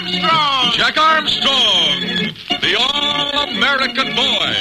Armstrong! Jack Armstrong, the All-American Boy.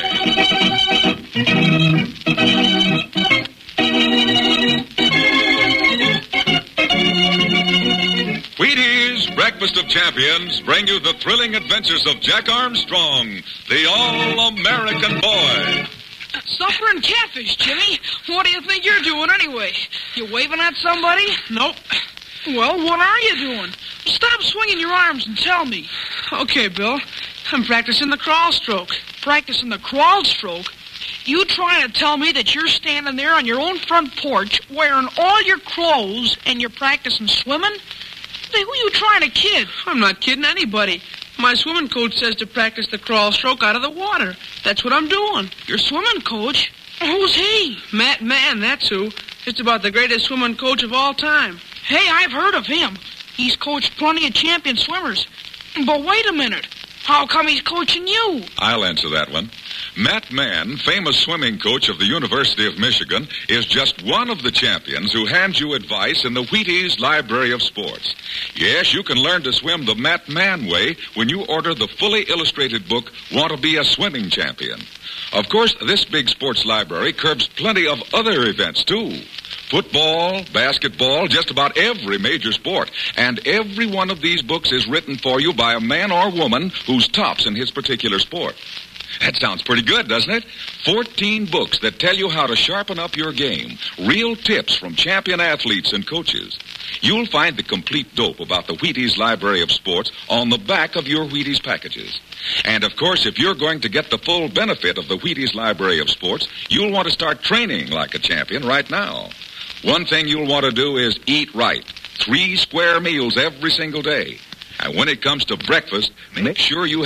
Wheaties Breakfast of Champions bring you the thrilling adventures of Jack Armstrong, the All-American Boy. Supper and catfish, Jimmy. What do you think you're doing anyway? You waving at somebody? Nope. Well, what are you doing? Stop swinging your arms and tell me. Okay, Bill. I'm practicing the crawl stroke. Practicing the crawl stroke? You trying to tell me that you're standing there on your own front porch wearing all your clothes and you're practicing swimming? Hey, who are you trying to kid? I'm not kidding anybody. My swimming coach says to practice the crawl stroke out of the water. That's what I'm doing. Your swimming coach? Who's he? Matt Mann, that's who. Just about the greatest swimming coach of all time. Hey, I've heard of him. He's coached plenty of champion swimmers. But wait a minute. How come he's coaching you? I'll answer that one. Matt Mann, famous swimming coach of the University of Michigan, is just one of the champions who hands you advice in the Wheaties Library of Sports. Yes, you can learn to swim the Matt Mann way when you order the fully illustrated book, Want to Be a Swimming Champion. Of course, this big sports library curbs plenty of other events, too. Football, basketball, just about every major sport. And every one of these books is written for you by a man or woman who's tops in his particular sport. That sounds pretty good, doesn't it? 14 books that tell you how to sharpen up your game. Real tips from champion athletes and coaches. You'll find the complete dope about the Wheaties Library of Sports on the back of your Wheaties packages. And, of course, if you're going to get the full benefit of the Wheaties Library of Sports, you'll want to start training like a champion right now. One thing you'll want to do is eat right. 3 square meals every single day. And when it comes to breakfast, make sure you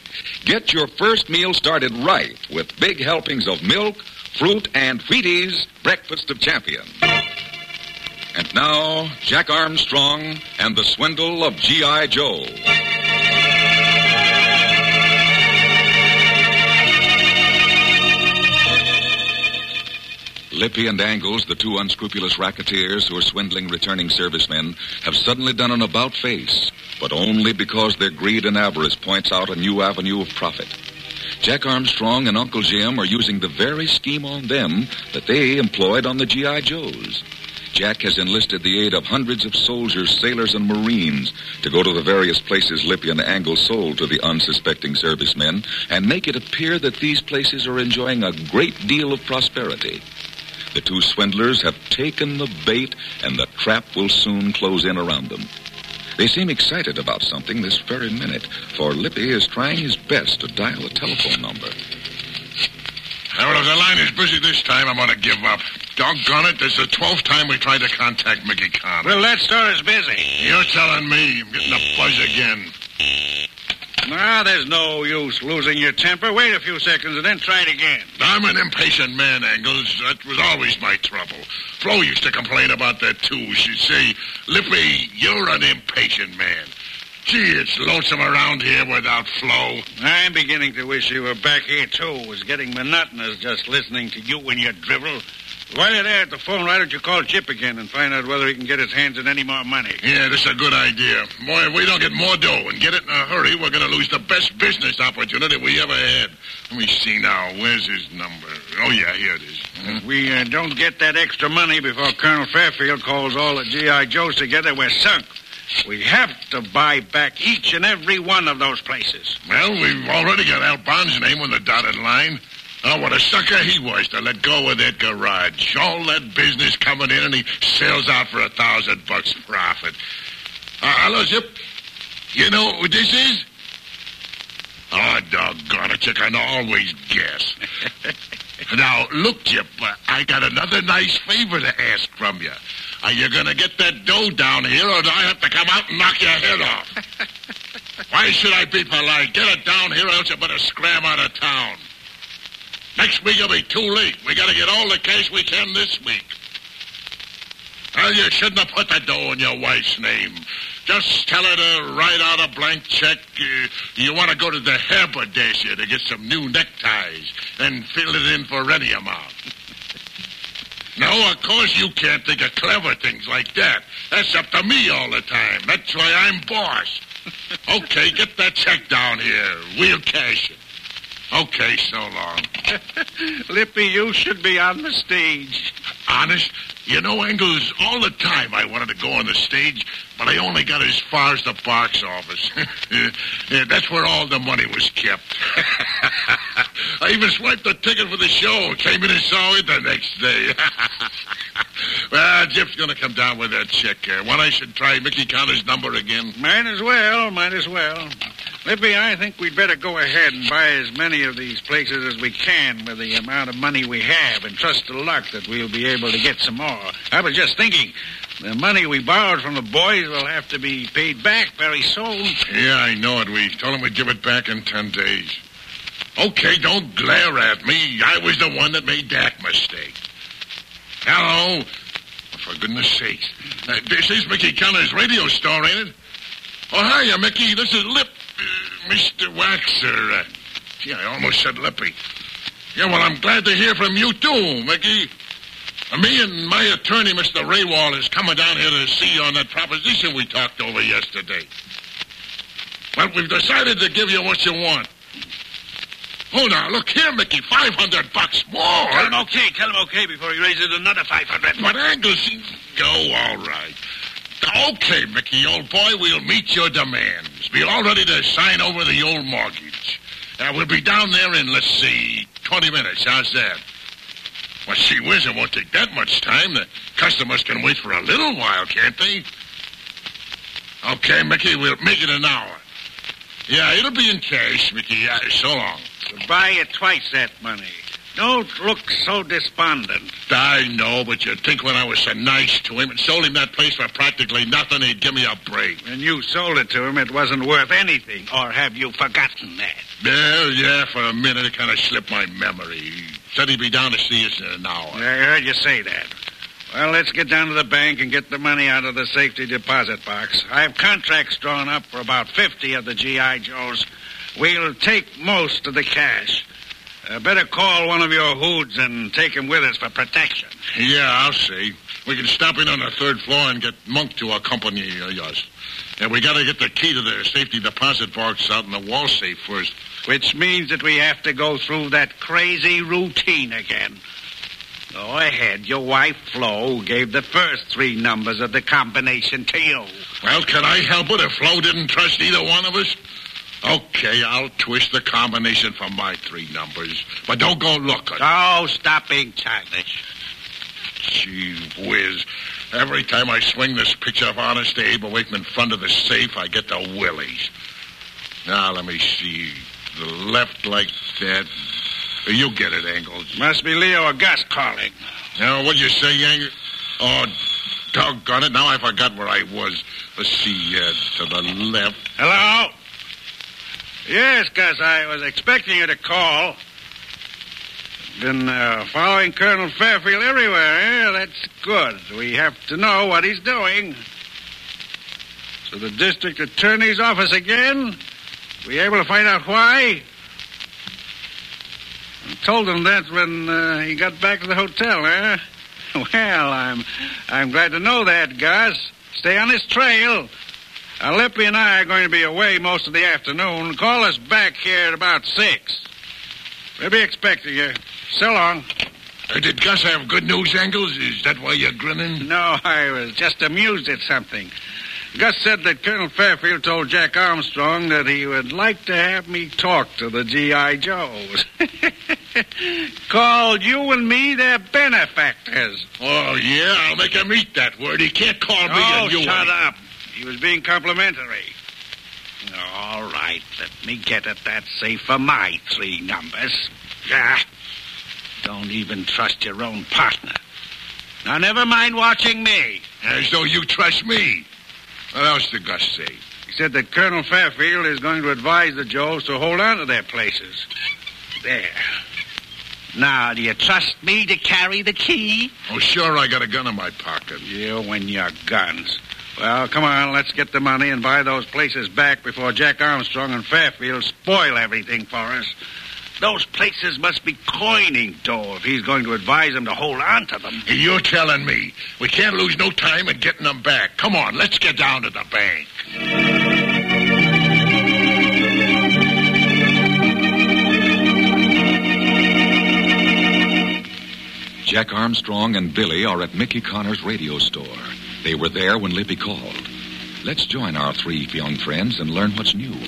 get your first meal started right with big helpings of milk, fruit, and Wheaties Breakfast of Champions. And now, Jack Armstrong and the Swindle of G.I. Joe. Lippy and Angles, the 2 unscrupulous racketeers who are swindling returning servicemen, have suddenly done an about-face, but only because their greed and avarice points out a new avenue of profit. Jack Armstrong and Uncle Jim are using the very scheme on them that they employed on the G.I. Joes. Jack has enlisted the aid of hundreds of soldiers, sailors, and Marines to go to the various places Lippy and Angles sold to the unsuspecting servicemen and make it appear that these places are enjoying a great deal of prosperity. The 2 swindlers have taken the bait, and the trap will soon close in around them. They seem excited about something this very minute, for Lippy is trying his best to dial a telephone number. Well, if the line is busy this time, I'm going to give up. Doggone it, this is the 12th time we tried to contact Mickey Conner. Well, that store is busy. You're telling me I'm getting a buzz again. Ah, there's no use losing your temper. Wait a few seconds and then try it again. I'm an impatient man, Angles. That was always my trouble. Flo used to complain about that, too. She'd say, Lippy, you're an impatient man. Gee, it's lonesome around here without Flo. I'm beginning to wish you were back here, too. It was getting monotonous just listening to you and your drivel. While you're there at the phone, why don't you call Chip again and find out whether he can get his hands on any more money? Yeah, this is a good idea. Boy, if we don't get more dough and get it in a hurry, we're going to lose the best business opportunity we ever had. Let me see now. Where's his number? Oh, yeah, here it is. If we don't get that extra money before Colonel Fairfield calls all the G.I. Joes together, we're sunk. We have to buy back each and every one of those places. Well, we've already got Al Bond's name on the dotted line. Oh, what a sucker he was to let go of that garage. All that business coming in, and he sells out for $1,000 profit. Hello, Zip. You know what this is? Oh, doggone it, you can always guess. Now, look, Chip, I got another nice favor to ask from you. Are you going to get that dough down here, or do I have to come out and knock your head off? Why should I be polite? Get it down here, or else you better scram out of town. Next week will be too late. We got to get all the cash we can this week. Well, you shouldn't have put the dough in your wife's name. Just tell her to write out a blank check. You want to go to the haberdasher to get some new neckties, then fill it in for any amount. No, of course you can't think of clever things like that. That's up to me all the time. That's why I'm boss. Okay, get that check down here. We'll cash it. Okay, so long. Lippy, you should be on the stage. Honest? You know, Engels, all the time I wanted to go on the stage, but I only got as far as the box office. Yeah, that's where all the money was kept. I even swiped the ticket for the show. Came in and saw it the next day. Well, Jeff's going to come down with that check. When I should try Mickey Connor's number again. Might as well. Lippy, I think we'd better go ahead and buy as many of these places as we can with the amount of money we have and trust to luck that we'll be able to get some more. I was just thinking, the money we borrowed from the boys will have to be paid back very soon. Yeah, I know it. We told them we'd give it back in 10 days. Okay, don't glare at me. I was the one that made that mistake. Hello? For goodness sakes. This is Mickey Connor's radio store, ain't it? Oh, hiya, Mickey. This is Mr. Waxer. Gee, I almost said Lippy. Yeah, well, I'm glad to hear from you, too, Mickey. Me and my attorney, Mr. Raywall, is coming down here to see you on that proposition we talked over yesterday. Well, we've decided to give you what you want. Oh, now, look here, Mickey, $500 more. Tell him okay before he raises another $500. But Angus, go, all right. Okay, Mickey, old boy, we'll meet your demands. Be all ready to sign over the old mortgage. We'll be down there in, 20 minutes. How's that? Well, gee whiz, it won't take that much time. The customers can wait for a little while, can't they? Okay, Mickey, we'll make it an hour. Yeah, it'll be in cash, Mickey. So long. We'll buy you twice that money. Don't look so despondent. I know, but you'd think when I was so nice to him and sold him that place for practically nothing, he'd give me a break. When you sold it to him, it wasn't worth anything. Or have you forgotten that? Yeah, for a minute it kind of slipped my memory. He said he'd be down to see us in an hour. I heard you say that. Well, let's get down to the bank and get the money out of the safety deposit box. I have contracts drawn up for about 50 of the G.I. Joes. We'll take most of the cash. Better call one of your hoods and take him with us for protection. Yeah, I'll see. We can stop in on the third floor and get Monk to accompany us. And we got to get the key to the safety deposit box out in the wall safe first. Which means that we have to go through that crazy routine again. Go ahead. Your wife, Flo, gave the first 3 numbers of the combination to you. Well, can I help it if Flo didn't trust either one of us? Okay, I'll twist the combination for my 3 numbers. But don't go looking. Oh, stop being childish. Gee whiz. Every time I swing this picture of Honest Abe away from in front of the safe, I get the willies. Now, let me see. The left like that. You get it, Engels. Must be Leo or Gus calling. Now, what'd you say, Engels? Oh, doggone it. Now I forgot where I was. Let's see, to the left. Hello? Yes, Gus, I was expecting you to call. Been following Colonel Fairfield everywhere, eh? That's good. We have to know what he's doing. So the district attorney's office again? We able to find out why? I told him that when he got back to the hotel, eh? Well, I'm glad to know that, Gus. Stay on his trail. Lippy and I are going to be away most of the afternoon. Call us back here at about 6. We'll be expecting you. So long. Did Gus have good news, Engels? Is that why you're grinning? No, I was just amused at something. Gus said that Colonel Fairfield told Jack Armstrong that he would like to have me talk to the G.I. Joes. Called you and me their benefactors. Oh, yeah? I'll make him eat that word. He can't call me and you. Oh, shut up. He was being complimentary. All right, let me get at that safe for my 3 numbers. Don't even trust your own partner. Now, never mind watching me. As though you trust me. What else did Gus say? He said that Colonel Fairfield is going to advise the Joes to hold on to their places. There. Now, do you trust me to carry the key? Oh, sure, I got a gun in my pocket. You and your guns. Well, come on, let's get the money and buy those places back before Jack Armstrong and Fairfield spoil everything for us. Those places must be coining dough if he's going to advise them to hold on to them. You're telling me. We can't lose no time in getting them back. Come on, let's get down to the bank. Jack Armstrong and Billy are at Mickey Connor's radio store. They were there when Lippy called. Let's join our three young friends and learn what's new.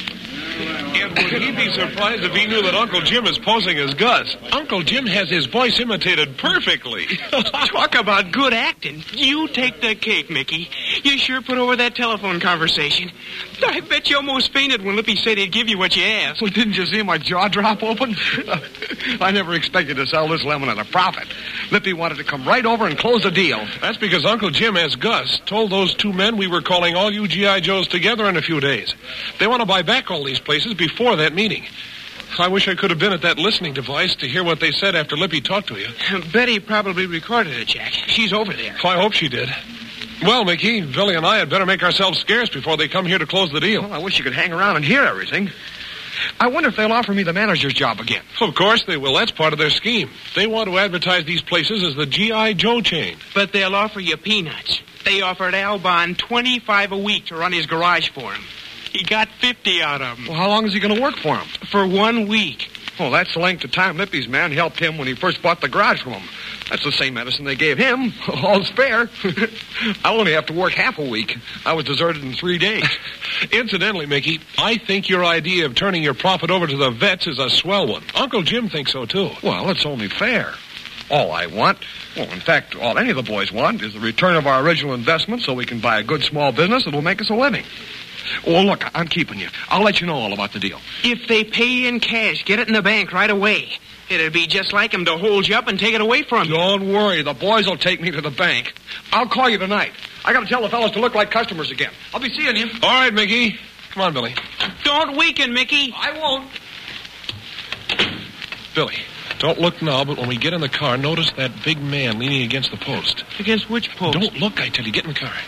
And would he be surprised if he knew that Uncle Jim is posing as Gus? Uncle Jim has his voice imitated perfectly. Talk about good acting. You take the cake, Mickey. You sure put over that telephone conversation. I bet you almost fainted when Lippy said he'd give you what you asked. Well, didn't you see my jaw drop open? I never expected to sell this lemon at a profit. Lippy wanted to come right over and close the deal. That's because Uncle Jim, as Gus, told those two men we were calling all you G.I. Joes together in a few days. They want to buy back all these places before that meeting. I wish I could have been at that listening device to hear what they said after Lippy talked to you. Betty probably recorded it, Jack. She's over there. Oh, I hope she did. Well, Mickey, Billy and I had better make ourselves scarce before they come here to close the deal. Well, I wish you could hang around and hear everything. I wonder if they'll offer me the manager's job again. Of course they will. That's part of their scheme. They want to advertise these places as the G.I. Joe chain. But they'll offer you peanuts. They offered Al Bond $25 a week to run his garage for him. He got 50 out of him. Well, how long is he going to work for him? For 1 week. Well, that's the length of time Lippy's man helped him when he first bought the garage from him. That's the same medicine they gave him. All's fair. I'll only have to work half a week. I was deserted in 3 days. Incidentally, Mickey, I think your idea of turning your profit over to the vets is a swell one. Uncle Jim thinks so, too. Well, it's only fair. All I want, well, in fact, all any of the boys want, is the return of our original investment so we can buy a good small business that will make us a living. Well, look, I'm keeping you. I'll let you know all about the deal. If they pay you in cash, get it in the bank right away. It'd be just like him to hold you up and take it away from you. Don't worry. The boys will take me to the bank. I'll call you tonight. I got to tell the fellas to look like customers again. I'll be seeing you. All right, Mickey. Come on, Billy. Don't weaken, Mickey. I won't. Billy, don't look now, but when we get in the car, notice that big man leaning against the post. Against which post? Don't look, I tell you. Get in the car.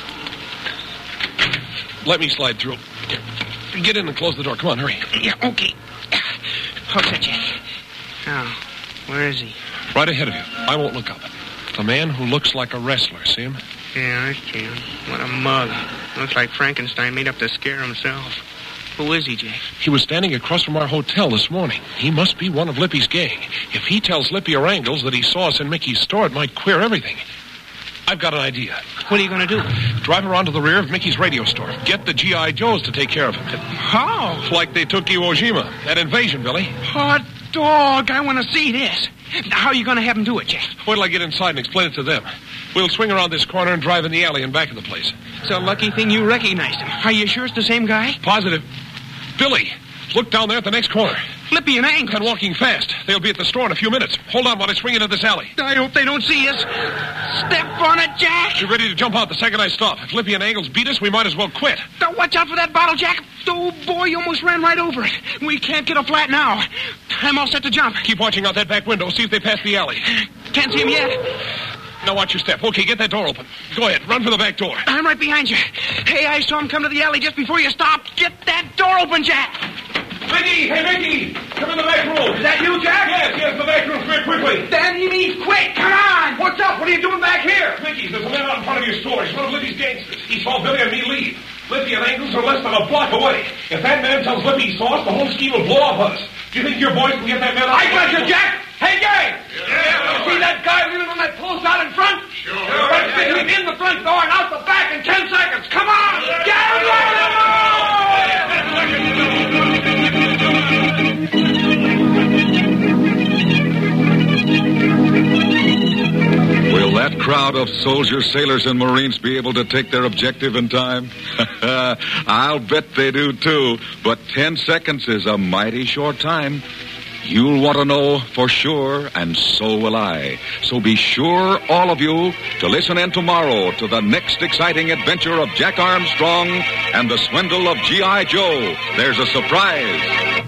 Let me slide through. Get in and close the door. Come on, hurry. Yeah, okay. How's that, Jack? Now, where is he? Right ahead of you. I won't look up. The man who looks like a wrestler. See him? Yeah, I see him. What a mug. Looks like Frankenstein made up to scare himself. Who is he, Jack? He was standing across from our hotel this morning. He must be one of Lippy's gang. If he tells Lippy or Angles that he saw us in Mickey's store, it might queer everything. I've got an idea. What are you going to do? Drive around to the rear of Mickey's radio store. Get the G.I. Joes to take care of him. How? Like they took Iwo Jima. That invasion, Billy. Hot dog. I want to see this. Now, how are you going to have him do it, Jack? Wait till I get inside and explain it to them. We'll swing around this corner and drive in the alley and back of the place. It's a lucky thing you recognized him. Are you sure it's the same guy? Positive. Billy, look down there at the next corner. Lippy and Angles. And walking fast. They'll be at the store in a few minutes. Hold on while I swing into this alley. I hope they don't see us. Step on it, Jack. Be ready to jump out the second I stop. If Lippy and Angles beat us, we might as well quit. Now, watch out for that bottle, Jack. Oh, boy, you almost ran right over it. We can't get a flat now. I'm all set to jump. Keep watching out that back window. See if they pass the alley. Can't see him yet. Now watch your step. Okay, get that door open. Go ahead. Run for the back door. I'm right behind you. Hey, I saw him come to the alley just before you stopped. Get that door open, Jack. Mickey! Hey, Mickey! Come in the back room. Is that you, Jack? Yes, the back room. Come here quickly. Then he means quick. Come on. What's up? What are you doing back here? Mickey, there's a man out in front of your store. He's one of Lippy's gangsters. He saw Billy and me leave. Lippy and Angles are less than a block away. If that man tells Lippy he saw us, the whole scheme will blow up on us. Do you think your boys can get that man out? I got you, Jack. Hey, gang! Yeah. See that guy leaning on that post out in front? Sure. Let's get him in the front door and out the back in 10 seconds. Come on! Get him! Will that crowd of soldiers, sailors, and Marines be able to take their objective in time? I'll bet they do, too. But 10 seconds is a mighty short time. You'll want to know for sure, and so will I. So be sure, all of you, to listen in tomorrow to the next exciting adventure of Jack Armstrong and the swindle of G.I. Joe. There's a surprise.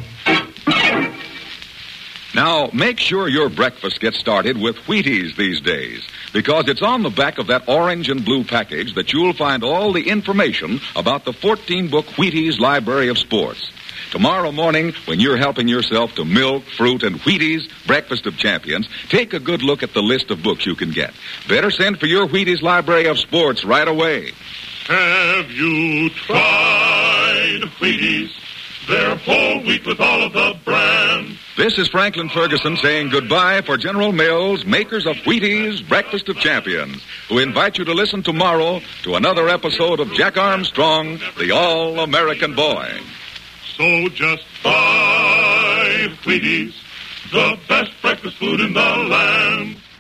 Now, make sure your breakfast gets started with Wheaties these days, because it's on the back of that orange and blue package that you'll find all the information about the 14-book Wheaties Library of Sports. Tomorrow morning, when you're helping yourself to milk, fruit, and Wheaties Breakfast of Champions, take a good look at the list of books you can get. Better send for your Wheaties Library of Sports right away. Have you tried Wheaties? They're whole wheat with all of the bran. This is Franklin Ferguson saying goodbye for General Mills, makers of Wheaties Breakfast of Champions, who invite you to listen tomorrow to another episode of Jack Armstrong, the All-American Boy. So just buy Wheaties, the best breakfast food in the land.